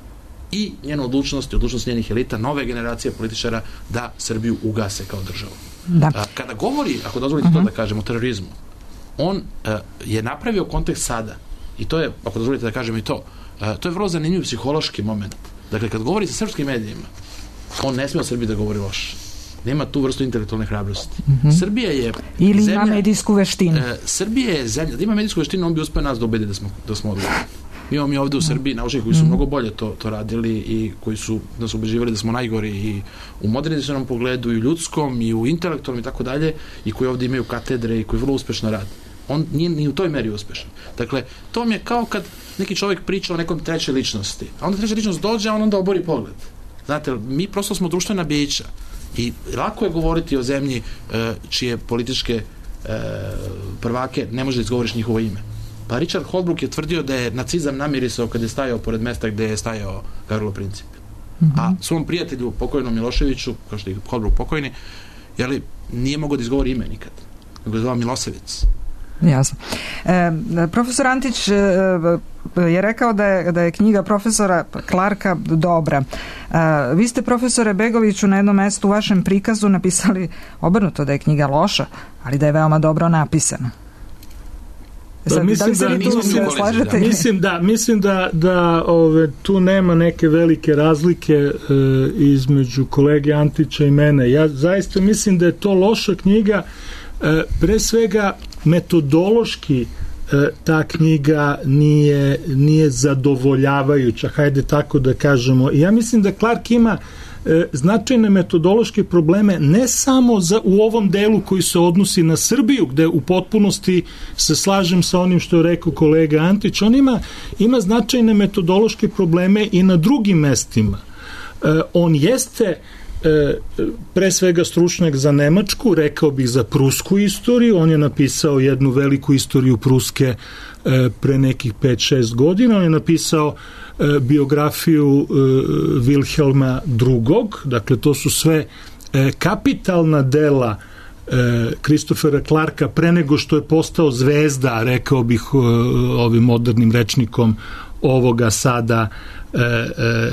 i njenu odlučnost i odlučnost njenih elita, nove generacije političara da Srbiju ugase kao državu. Da. A, kada govori, ako dozvolite uh-huh. to da kažem, o terorizmu, on a, je napravio kontekst sada, i to je, ako dozvolite da kažem i to, a, to je vrlo zanimljiv psihološki moment. Dakle, kad govori sa srpskim medijima, on ne smije o Srbiji da govori loše. Nema tu vrstu intelektualne hrabrosti. Uh-huh. Srbija je ili zemlja, ima medijsku veštinu. E, Srbija je zemlja, da ima medijsku veštinu, on bi uspio nas da ubedi da smo, da smo odgovorni. Mi imamo mi ovde u Srbiji naučnici koji su mm. mnogo bolje to, to radili i koji su nas ubeđivali da smo najgori i u modernizacionom pogledu, i u ljudskom, i u intelektualnom i tako dalje, i koji ovde imaju katedre i koji vrlo uspešno rade. On nije ni u toj meri uspešan. Dakle, to mi je kao kad neki čovjek priča o nekom trećoj ličnosti, a onda treća ličnost dođe, a on onda obori pogled. Znate, mi prosto smo društvena bića i lako je govoriti o zemlji e, čije političke e, prvake ne može da izgovoriš njihovo ime. Pa Richard Holbrooke je tvrdio da je nacizam namirisao kada je stajao pored mesta gde je stajao Gavrilo Princip. Mm-hmm. A svom prijatelju, pokojnom Miloševiću, kao što je Holbrook pokojni, jeli, nije mogao da izgovori ime nikad. Nego je zvao Milosevic. Jasno. E, profesor Antić e, je rekao da je, da je knjiga profesora Clarka dobra. E, vi ste, profesore Begoviću, na jednom mestu u vašem prikazu napisali obrnuto, da je knjiga loša, ali da je veoma dobro napisana. Sad, da, da li se vi tu slažete? Mislim da, mislim da, da ove, tu nema neke velike razlike e, između kolege Antića i mene. Ja zaista mislim da je to loša knjiga, e, pre svega metodološki e, ta knjiga nije, nije zadovoljavajuća, hajde tako da kažemo. I ja mislim da Clark ima e, značajne metodološke probleme ne samo za, u ovom delu koji se odnosi na Srbiju, gde u potpunosti se slažem sa onim što je rekao kolega Antić, on ima, ima značajne metodološke probleme i na drugim mestima. E, on jeste E, pre svega stručnjak za Nemačku, rekao bih za prusku istoriju, on je napisao jednu veliku istoriju Pruske e, pre nekih pet šest godina, on je napisao e, biografiju e, Wilhelma drugog, dakle to su sve e, kapitalna dela Kristofera Clarka pre nego što je postao zvezda, rekao bih e, ovim modernim rečnikom ovoga sada e, e,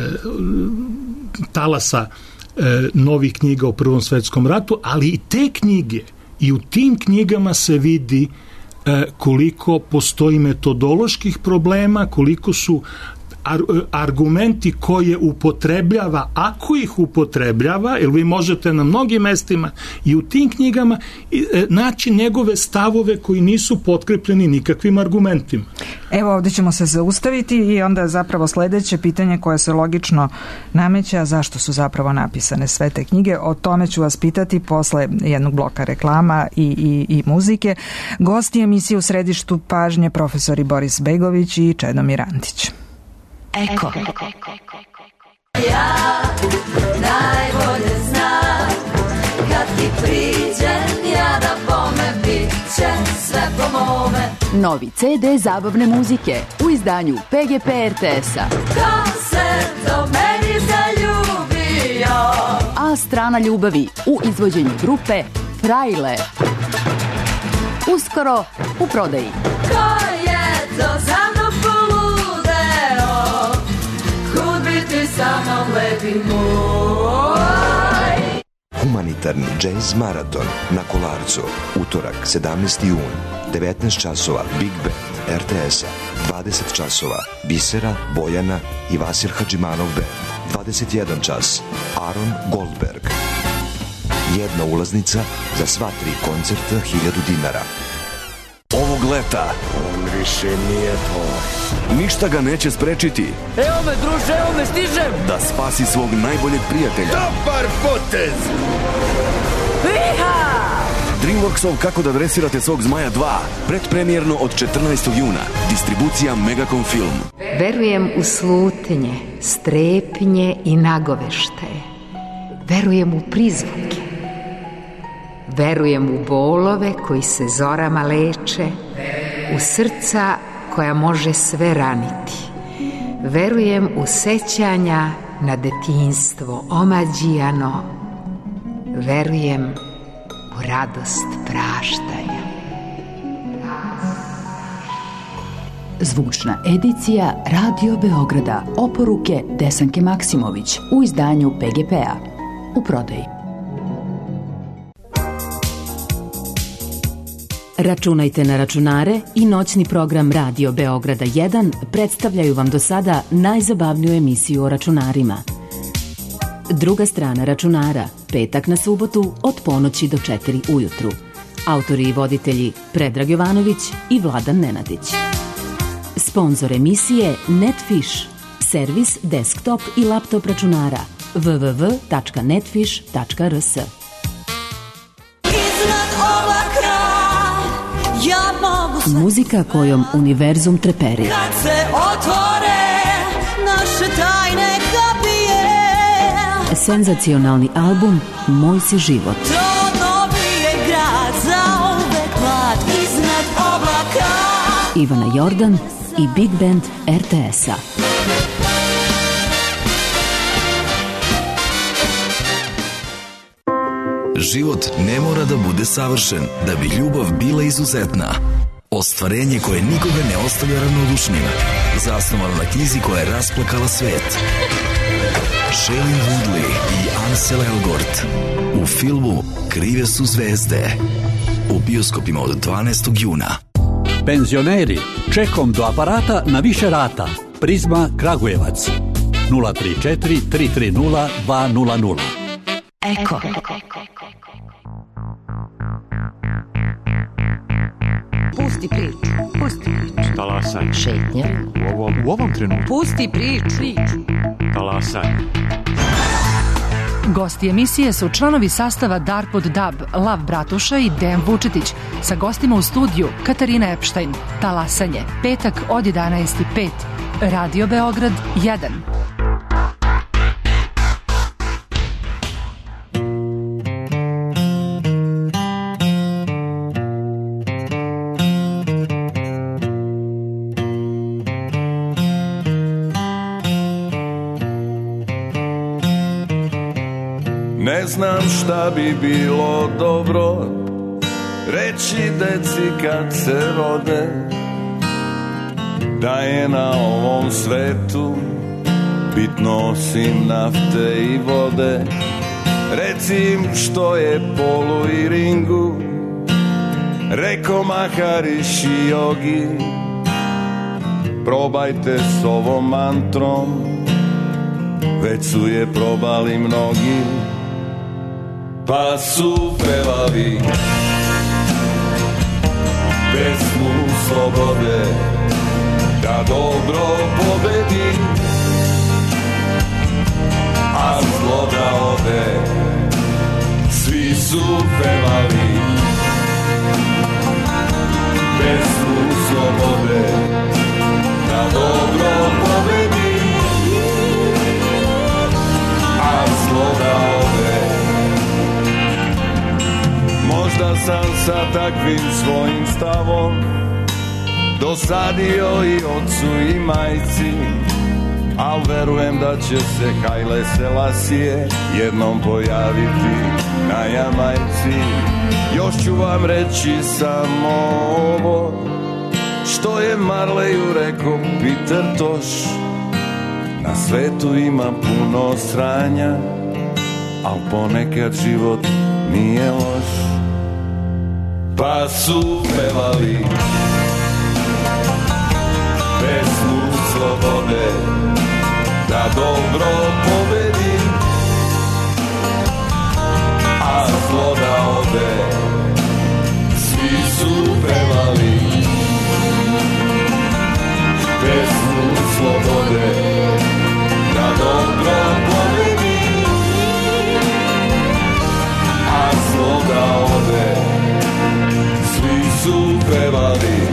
talasa novih knjiga o Prvom svetskom ratu, ali i te knjige i u tim knjigama se vidi koliko postoji metodoloških problema, koliko su argumenti koje upotrebljava, ako ih upotrebljava, jer vi možete na mnogim mestima i u tim knjigama naći njegove stavove koji nisu potkrepljeni nikakvim argumentima. Evo, ovdje ćemo se zaustaviti i onda zapravo sledeće pitanje koje se logično nameće, a zašto su zapravo napisane sve te knjige, o tome ću vas pitati posle jednog bloka reklama i, i, i muzike. Gosti emisije u središtu pažnje profesori Boris Begović i Čedomir Antić. Eko. Ja najbolje znam kad ti priđem ja da bome bit će sve po mome. Novi ce de zabavne muzike u izdanju pe ge pe er te es-a. Ko se do meni zaljubio? A strana ljubavi u izvođenju grupe Frajle. Uskoro u prodaji. Ko je to za mnom poludeo? Kud bi ti sa mnom lepi moj? Humanitarni džez maraton na Kolarcu. Utorak, sedamnaesti jun, devetnaest časova, Big Band er te es-a, dvadeset časova, Bisera, Bojana i Vasir Hadžimanov Band, dvadeset jedan čas, Aaron Goldberg. Jedna ulaznica za sva tri koncerta, hiljadu dinara. Ovog leta on više nije tvoj. Ništa ga neće sprečiti. Evo me, druže, evo me, stižem! Da spasi svog najboljeg prijatelja. Dobar potez! Iha! Dreamworksov Kako da dresirate svog zmaja dva. Predpremijerno od četrnaestog juna. Distribucija Megacom Film. Verujem u slutnje, strepnje i nagoveštaje. Verujem u prizvuke. Verujem u bolove koji se zorama leče, u srca koja može sve raniti. Verujem u sećanja na detinjstvo omađijano. Verujem u radost praštanja. Zvučna edicija Radio Beograda. Oporuke Desanke Maksimović u izdanju pe ge pe-a. U prodaji. Računajte na računare i noćni program Radio Beograda jedan predstavljaju vam do sada najzabavniju emisiju o računarima. Druga strana računara, petak na subotu od ponoći do četiri ujutru. Autori i voditelji Predrag Jovanović i Vladan Nenadić. Sponzor emisije Netfish, servis desktop i laptop računara w w w tačka netfish tačka r s. Muzika kojom univerzum treperi. Kad se otvore naše tajne kapije. Senzacionalni album Moj si život. To novi je grad za uvek mlad iznad oblaka. Ivana Jordan i Big Band er te es-a. Život ne mora da bude savršen da bi ljubav bila izuzetna. Ostvarenje koje nikoga ne ostavlja ravnodušnim. Zasnovano na knjizi koja je rasplakala svet. Shailene Woodley i Ansel Elgort u filmu Krive su zvezde. U bioskopima od dvanaestog juna. Penzioneri, čekom do aparata na više rata. Prizma Kragujevac. nula tri četiri tri tri nula dva nula nula. Eko. Pusti priču. Pusti priču. Talasaj. Šetnja. U ovom, u ovom trenutku. Pusti priču. priču. Talasaj. Gosti emisije su članovi sastava Darpod Dab, Lav Bratuša i Dejan Vučetić, sa gostima u studiju Katarina Epštajn. Talasanje, petak od jedanaest i pet. Radio Beograd jedan. Ne znam šta bi bilo dobro reći deci kad se rode, da je na ovom svetu bitno osim nafte i vode. Reci im što je polu i ringu, reko Maharishi Yogi. Probajte s ovom mantrom, već su je probali mnogi. Pa su pevali pesmu slobode, da dobro pobedi, a zlo da ode. Svi su pevali pesmu slobode, da dobro pobedi, a zlo da ode. Možda sam sa takvim svojim stavom dosadio i ocu i majci, al verujem da će se Haile Selasije jednom pojaviti na Jamajci. Još ću vam reći samo ovo što je Marleju rekao Peter Tosh: na svetu ima puno sranja, al ponekad život nije loš. Pa su pevali pesmu slobode, da dobro pobedi, a zlo da ode. Svi su pevali pesmu slobode, da dobro pobedi, a zlo da ode. Svi su pevali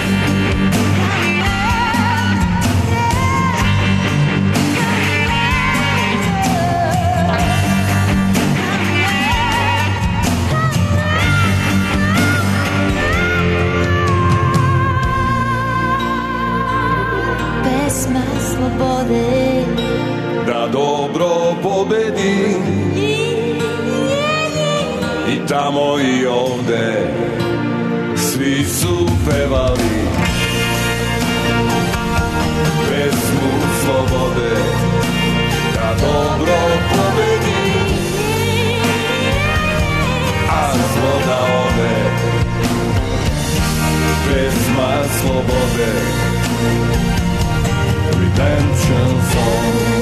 pesma slobode, da dobro pobedi, i tamo i ovde. Svi su pevali pesmu slobode, da dobro pobedi, a zlo da ode. Pesma slobode, redemption song.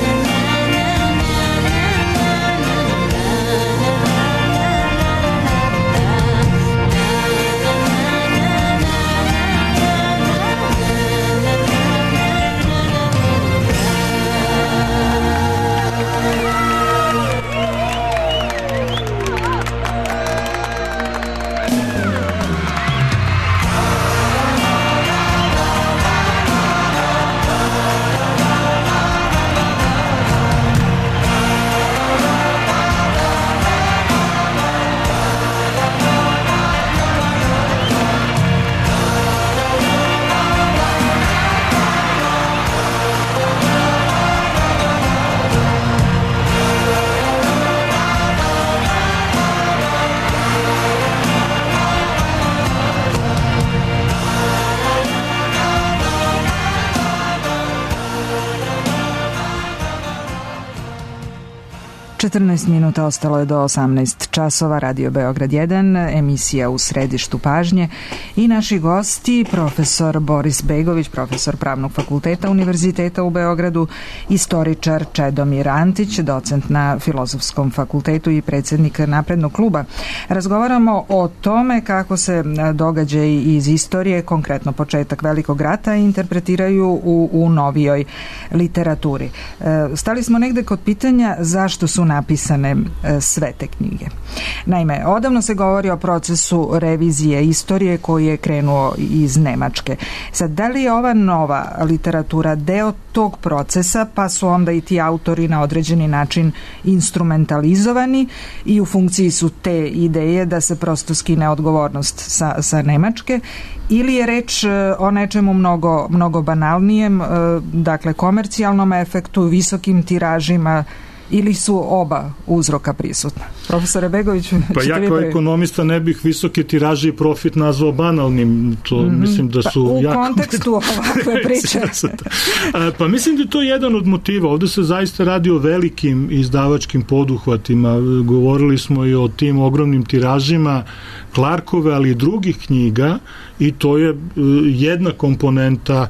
četrnaest minuta ostalo je do osamnaest časova. Radio Beograd jedan, emisija U središtu pažnje i naši gosti, profesor Boris Begović, profesor Pravnog fakulteta Univerziteta u Beogradu, istoričar Čedomir Antić, docent na Filozofskom fakultetu i predsjednik Naprednog kluba. Razgovaramo o tome kako se događaji iz istorije, konkretno početak Velikog rata, interpretiraju u, u novijoj literaturi. Stali smo negde kod pitanja zašto su napisane sve te knjige. Naime, odavno se govori o procesu revizije istorije koji je krenuo iz Nemačke. Sad, da li je ova nova literatura deo tog procesa, pa su onda i ti autori na određeni način instrumentalizovani i u funkciji su te ideje da se prosto skine odgovornost sa, sa Nemačke, ili je reč o nečemu mnogo, mnogo banalnijem, dakle komercijalnom efektu, visokim tiražima, ili su oba uzroka prisutna? Profesore Begović, pa ja kao ekonomista ne bih visoke tiraže i profit nazvao banalnim, to mm-hmm. mislim da su pa, u jako... U kontekstu ovakve priče. Pa mislim da je to jedan od motiva. Ovde se zaista radi o velikim izdavačkim poduhvatima. Govorili smo i o tim ogromnim tiražima Clarkove, ali i drugih knjiga, i to je jedna komponenta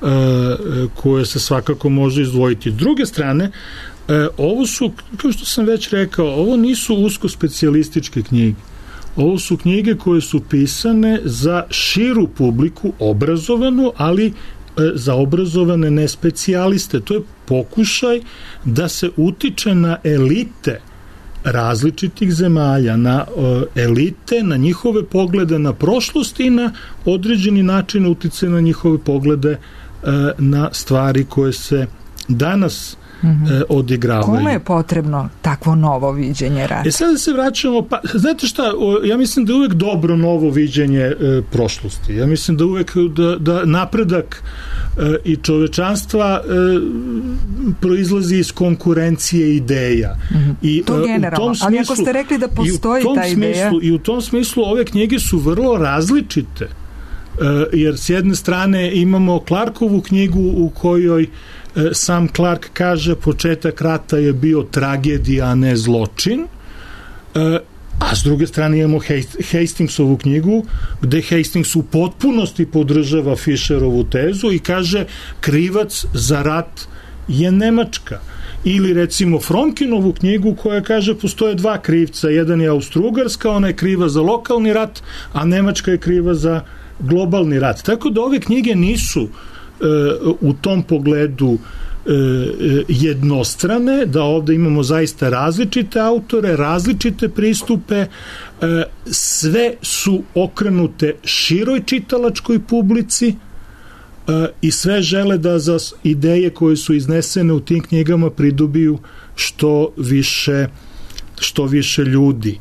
koja se svakako može izdvojiti. S druge strane, E, ovo su, kao što sam već rekao, ovo nisu usko specijalističke knjige. Ovo su knjige koje su pisane za širu publiku, obrazovanu, ali e, za obrazovane ne specijaliste. To je pokušaj da se utiče na elite različitih zemalja, na e, elite, na njihove poglede na prošlost i na određeni način utice na njihove poglede e, na stvari koje se danas Mm-hmm. odigravaju. Kome je potrebno takvo novo viđenje rata? E sada se vraćamo, pa znate šta, ja mislim da je uvek dobro novo viđenje e, prošlosti. Ja mislim da uvek da, da napredak e, i čovečanstva e, proizlazi iz konkurencije ideja. Mm-hmm. I, to e, generalno, smislu, ali ako ste rekli da postoji ta smislu, ideja... I u tom smislu ove knjige su vrlo različite. E, jer s jedne strane imamo Clarkovu knjigu u kojoj sam Clark kaže početak rata je bio tragedija, a ne zločin, a s druge strane imamo Hastingsovu knjigu gde Hastings u potpunosti podržava Fischerovu tezu i kaže krivac za rat je Nemačka. Ili recimo Fromkinovu knjigu koja kaže postoje dva krivca, jedan je Austro-Ugarska, ona je kriva za lokalni rat, a Nemačka je kriva za globalni rat. Tako da ove knjige nisu u tom pogledu jednostrane, da ovde imamo zaista različite autore, različite pristupe, sve su okrenute široj čitalačkoj publici i sve žele da za ideje koje su iznesene u tim knjigama pridobiju što više, što više ljudi.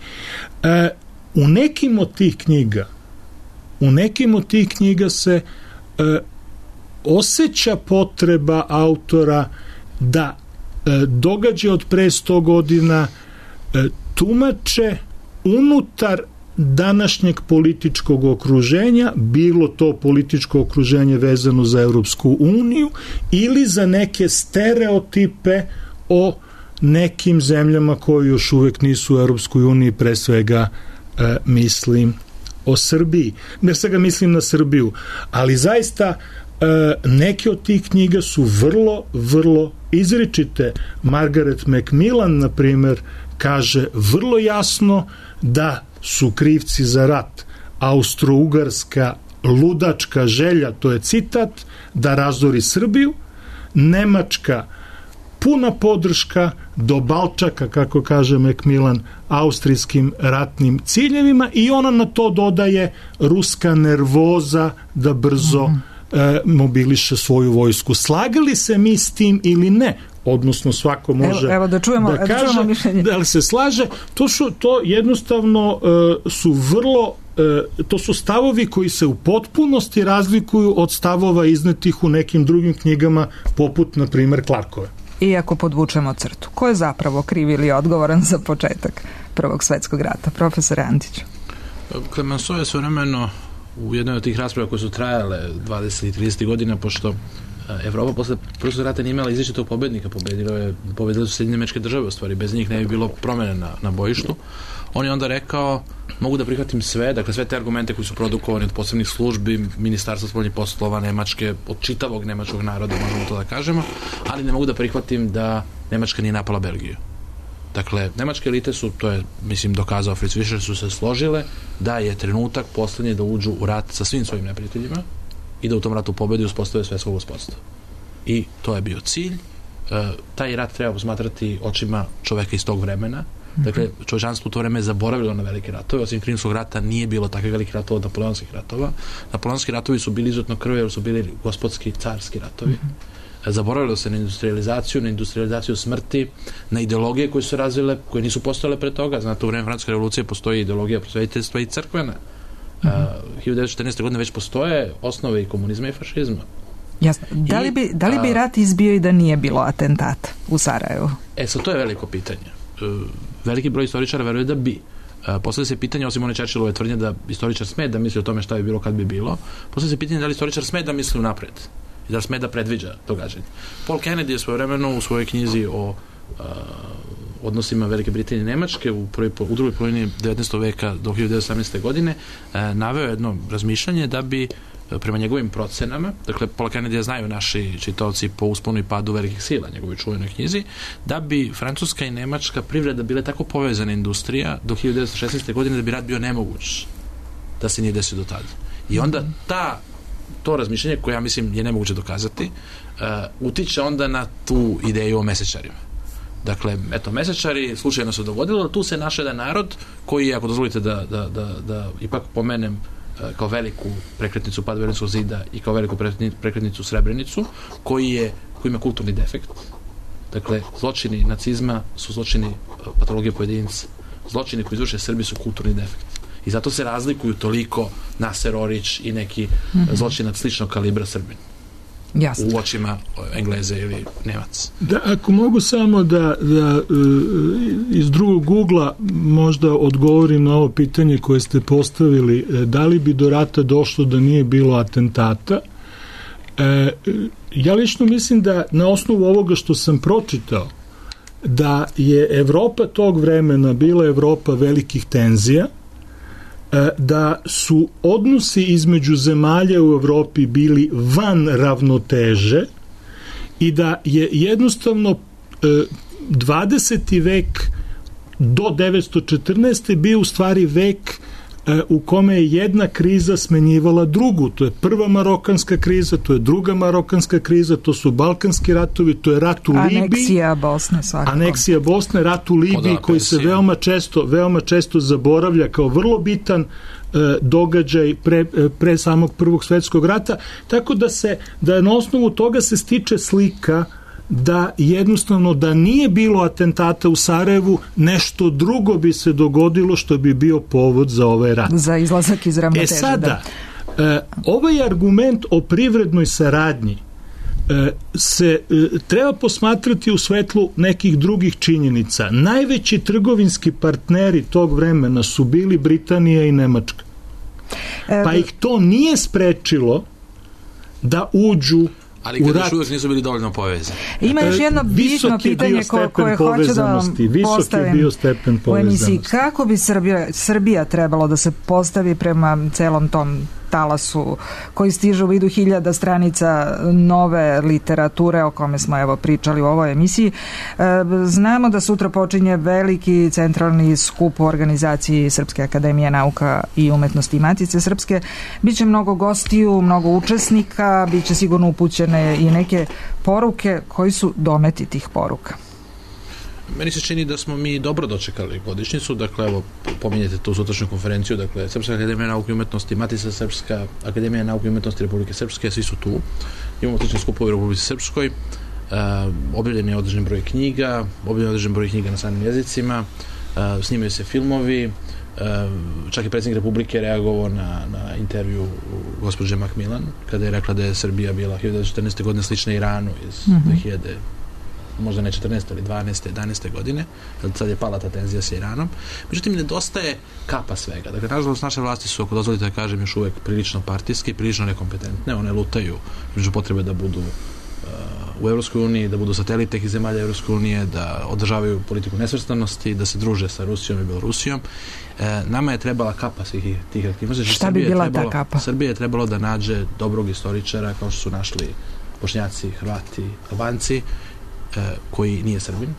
U nekim od tih knjiga u nekim od tih knjiga se osjeća potreba autora da e, događaj od pre sto godina e, tumače unutar današnjeg političkog okruženja, bilo to političko okruženje vezano za Europsku uniju ili za neke stereotipe o nekim zemljama koji još uvek nisu u Europskoj uniji, pre svega e, mislim o Srbiji. Ne svega mislim na Srbiju, ali zaista E, neke od tih knjiga su vrlo, vrlo izričite. Margaret Macmillan, na primer, kaže vrlo jasno da su krivci za rat austro-ugarska ludačka želja, to je citat, da razori Srbiju, Nemačka puna podrška do balčaka, kako kaže Macmillan, austrijskim ratnim ciljevima, i ona na to dodaje ruska nervoza da brzo mm. mobiliše svoju vojsku. Slagali se mi s tim ili ne, odnosno svako može evo, evo da, čujemo, da kaže da, čujemo mišljenje. Da li se slaže, to, su, to jednostavno uh, su vrlo uh, to su stavovi koji se u potpunosti razlikuju od stavova iznetih u nekim drugim knjigama, poput na primer Clarkove. I ako podvučemo crtu, ko je zapravo kriv ili odgovoran za početak Prvog svetskog rata? Profesor Antić. Clemenceau je svojevremeno u jednoj od tih rasprava koje su trajale dvadeset i trideset godina, pošto Evropa posle Prvog rata nije imala izričitog pobednika, pobedilo je, pobedile su Sjedinjene Američke Države u stvari, bez njih ne bi bilo promene na, na bojištu. On je onda rekao, mogu da prihvatim sve, dakle sve te argumente koji su produkovani od posebnih službi, Ministarstva spoljnih poslova Nemačke, od čitavog nemačkog naroda, možemo to da kažemo, ali ne mogu da prihvatim da Nemačka nije napala Belgiju. Dakle, nemačke elite su, to je, mislim, dokazao Fritz Fischer, su se složile da je trenutak poslednji da uđu u rat sa svim svojim neprijateljima i da u tom ratu pobedi i uspostave svetskog gospodstva. I to je bio cilj. E, taj rat treba posmatrati očima čoveka iz tog vremena. Dakle, čovečanstvo u to vreme je zaboravilo na velike ratove. Osim Krimskog rata nije bilo takvih velikih ratova od napoleonskih ratova. Napoleonski ratovi su bili izuzetno krve, jer su bili gospodski, carski ratovi. Zaboravilo se na industrializaciju, na industrializaciju smrti, na ideologije koje su razvile, koje nisu postojale pre toga. Znate, u vreme Francuske revolucije postoji ideologija prosvetiteljstva i crkvena. Uh, hiljadu devetsto četrnaeste. godine već postoje osnove i komunizma i fašizma. Jasno. Da li bi, da li bi rat izbio i da nije bilo atentata u Sarajevu? E, sad to je veliko pitanje. Uh, veliki broj istoričara veruje da bi. Uh, postavlja se pitanje, osim one Churchillove tvrdnje da istoričar sme da misli o tome šta bi bilo kad bi bilo, postavlja se pitanje da li istoričar sme da misli unapred i da sme da predviđa događanje. Paul Kennedy je svoje vremeno u svojoj knjizi o uh, odnosima Velike Britanije i Nemačke u, prvi, u drugoj polovini devetnaestog veka do hiljadu devetsto osamnaeste. godine uh, naveo jedno razmišljanje da bi uh, prema njegovim procenama, dakle Paul Kennedy znaju naši čitaoci po usponu i padu velikih sila, njegovoj čuvenoj knjizi, da bi Francuska i Nemačka privreda bile tako povezana industrija do hiljadu devetsto šesnaeste. godine da bi rat bio nemoguć da se nije desio do tada. I onda ta to razmišljanje, koje ja mislim je nemoguće dokazati, uh, utiče onda na tu ideju o mesečarima. Dakle, eto, mesečari slučajno se dogodilo, da tu se naše da narod koji, ako dozvolite da, da, da, da ipak pomenem uh, kao veliku prekretnicu pad Berlinskog zida i kao veliku prekretnicu Srebrenicu, koji je, koji ima kulturni defekt. Dakle, zločini nacizma su zločini uh, patologije pojedinca. Zločini koji izvrše Srbi su kulturni defekt. I zato se razlikuju toliko Naser Orić i neki mm-hmm. zločinac sličnog kalibra Srbin. Jasno. U očima Engleze ili Nemac. Da, ako mogu samo da, da iz drugog ugla možda odgovorim na ovo pitanje koje ste postavili, da li bi do rata došlo da nije bilo atentata, e, ja lično mislim da na osnovu ovoga što sam pročitao, da je Evropa tog vremena bila Evropa velikih tenzija, da su odnosi između zemalja u Evropi bili van ravnoteže i da je jednostavno dvadeseti vek do devetsto četrnaeste. bio u stvari vek u kome je jedna kriza smenjivala drugu. To je prva marokanska kriza, to je druga marokanska kriza, to su balkanski ratovi, to je rat u Libiji. Aneksija Bosne svakako. Aneksija Bosne, rat u Libiji koji se veoma često, veoma često zaboravlja kao vrlo bitan e, događaj pre, pre samog Prvog svetskog rata. Tako da se, da na osnovu toga se stiče slika da jednostavno da nije bilo atentata u Sarajevu, nešto drugo bi se dogodilo što bi bio povod za ovaj rat. Za izlazak iz ravnoteže. E sada, da. ovaj argument o privrednoj saradnji se treba posmatrati u svetlu nekih drugih činjenica. Najveći trgovinski partneri tog vremena su bili Britanija i Nemačka. Pa ih to nije sprečilo da uđu ali kada još uvijek nisu bili dovoljno povezani. Ima još jedno bitno pitanje ko, koje hoću da vam postavim u emisiji. Kako bi Srbija, Srbija trebalo da se postavi prema celom tom talasu koji stiže u vidu hiljada stranica nove literature o kome smo evo pričali u ovoj emisiji. Znamo da sutra počinje veliki centralni skup u organizaciji Srpske akademije nauka i umetnosti i Matice Srpske. Biće mnogo gostiju, mnogo učesnika, biće sigurno upućene i neke poruke. Koji su dometi tih poruka? Meni se čini da smo mi dobro dočekali godišnjicu, dakle, evo, pominjete tu sutrašnju konferenciju, dakle, Srpska akademija nauke i umetnosti, Matica Srpska, Akademija nauke i umetnosti Republike Srpske, svi su tu. Imamo slični skupovi u Republike Srpskoj, uh, objavljen je određen broj knjiga, objavljen je određen broj knjiga na stranim jezicima, uh, snimaju se filmovi, uh, čak i predsjednik Republike reagovao na, na intervju gospođe Macmillan, kada je rekla da je Srbija bila hiljadu devetsto četrnaeste. godine slična Iranu iz mm-hmm. dve hiljade možda ne četrnaeste ali dvanaeste, jedanaeste. godine, sad je pala ta tenzija sa Iranom. Međutim, nedostaje kapa svega. Dakle, nažalost, naše vlasti su, ako dozvolite da kažem, još uvek prilično partijske i prilično nekompetentne. One lutaju među potrebe da budu u Evropskoj uniji, da budu satelite tih zemalja Evropske unije, da održavaju politiku nesvrstanosti, da se druže sa Rusijom i Belorusijom. E, nama je trebala kapa svih tih aktivnosti. Šta bi bila ta kapa? Srbija je trebalo da nađe dobrog istoričara, kao što su našli Bošnjaci, Hrvati, Albanci, e, koji nije Srbin,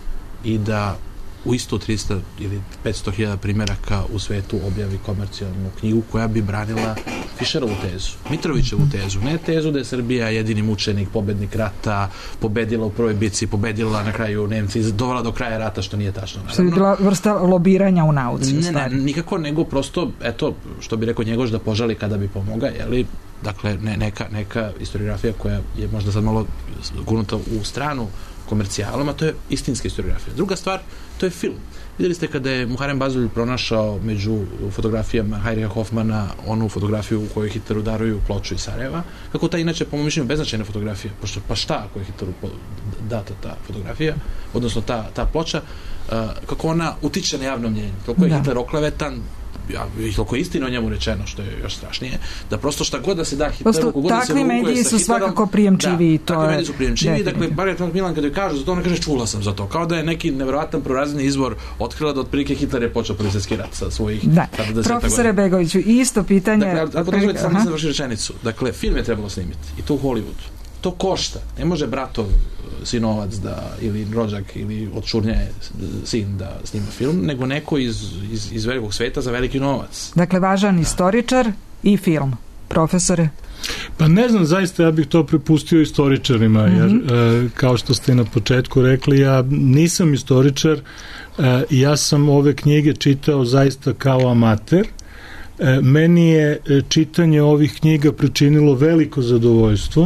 i da u isto tristo ili petsto hiljada primjeraka u svetu objavi komercijalnu knjigu koja bi branila Fischerovu tezu, Mitrovićevu tezu, ne tezu da je Srbija jedini mučenik, pobednik rata, pobedila u prvoj bici, pobedila na kraju Nemci, dovela do kraja rata, što nije tačno. Naravno. Što bi bila vrsta lobiranja u nauci. Ne, ne, nikako, nego prosto, eto, što bi rekao Njegoš, da požali kada bi pomoga, jeli, dakle, ne, neka, neka historiografija koja je možda sad malo gurnuta u stranu komercijalom, a to je istinska historiografija. Druga stvar, to je film. Vidjeli ste kada je Muharrem Bazdulj pronašao među fotografijama Heinricha Hoffmana onu fotografiju u kojoj Hitleru daruju ploču iz Sarajeva, kako ta inače, po mom mišljenju, beznačajna fotografija, pošto pa šta ako je Hitleru data ta fotografija, odnosno ta, ta ploča, uh, kako ona utiče na javno mnjenje. Toliko je da. Hitler oklevetan, ja, toliko je istina o njemu rečeno, što je još strašnije, da prosto šta god da se da Hitleru, kogod da se rukuje sa Hitlerom... Takvi mediji su svakako prijemčivi. Da, takvi mediji su prijemčivi, dakle, bar je Milan kada joj kaže za to, ona kaže čula sam za to, kao da je neki nevjerovatan prorazini izvor otkrila da otprilike Hitler je počeo prvi svjetski rat sa svojih... Da, profesore Begoviću, isto pitanje... Dakle, ali potom zovete, sam nisam završio rečenicu. Dakle, film je trebalo snimiti, i to u Hollywoodu. To košta. Ne može bratov sinovac da, ili rođak ili od šurnje sin da snima film, nego neko iz, iz, iz velikog sveta za veliki novac. Dakle, važan istoričar i film. Profesore? Pa ne znam, zaista ja bih to prepustio istoričarima, jer mm-hmm. e, kao što ste na početku rekli, ja nisam istoričar, e, ja sam ove knjige čitao zaista kao amater. E, meni je čitanje ovih knjiga pričinilo veliko zadovoljstvo.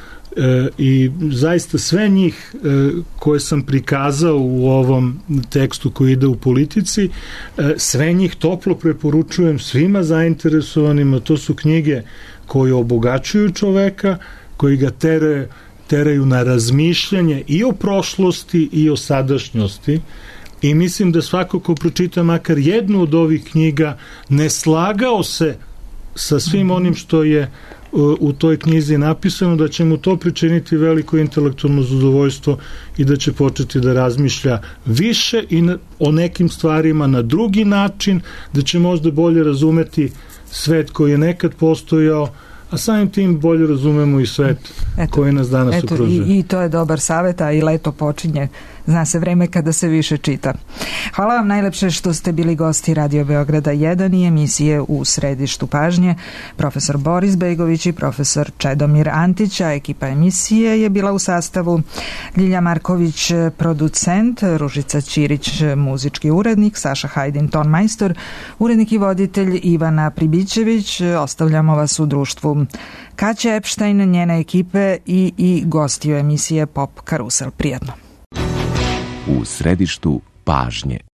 E, i zaista sve njih e, koje sam prikazao u ovom tekstu koji ide u politici, e, sve njih toplo preporučujem svima zainteresovanima. To su knjige koje obogaćuju čoveka, koji ga tere, teraju na razmišljanje i o prošlosti i o sadašnjosti, i mislim da svako ko pročita makar jednu od ovih knjiga, ne slagao se sa svim onim što je u toj knjizi napisano, da će mu to pričiniti veliko intelektualno zadovoljstvo i da će početi da razmišlja više i na, o nekim stvarima na drugi način, da će možda bolje razumeti svet koji je nekad postojao, a samim tim bolje razumemo i svet eto, koji nas danas eto, okružuje. I, I to je dobar savjet, a i leto počinje. Zna se vreme kada se više čita. Hvala vam najlepše što ste bili gosti Radio Beograda jedan i emisije U središtu pažnje. Profesor Boris Begović i profesor Čedomir Antić, a ekipa emisije je bila u sastavu Ljilja Marković, producent, Ružica Ćirić, muzički urednik, Saša Hajdin, ton majstor, urednik i voditelj Ivana Pribićević. Ostavljamo vas u društvu Kaće Epštajn, njene ekipe i, i gostiju emisije Pop Karusel. Prijatno. U središtu pažnje.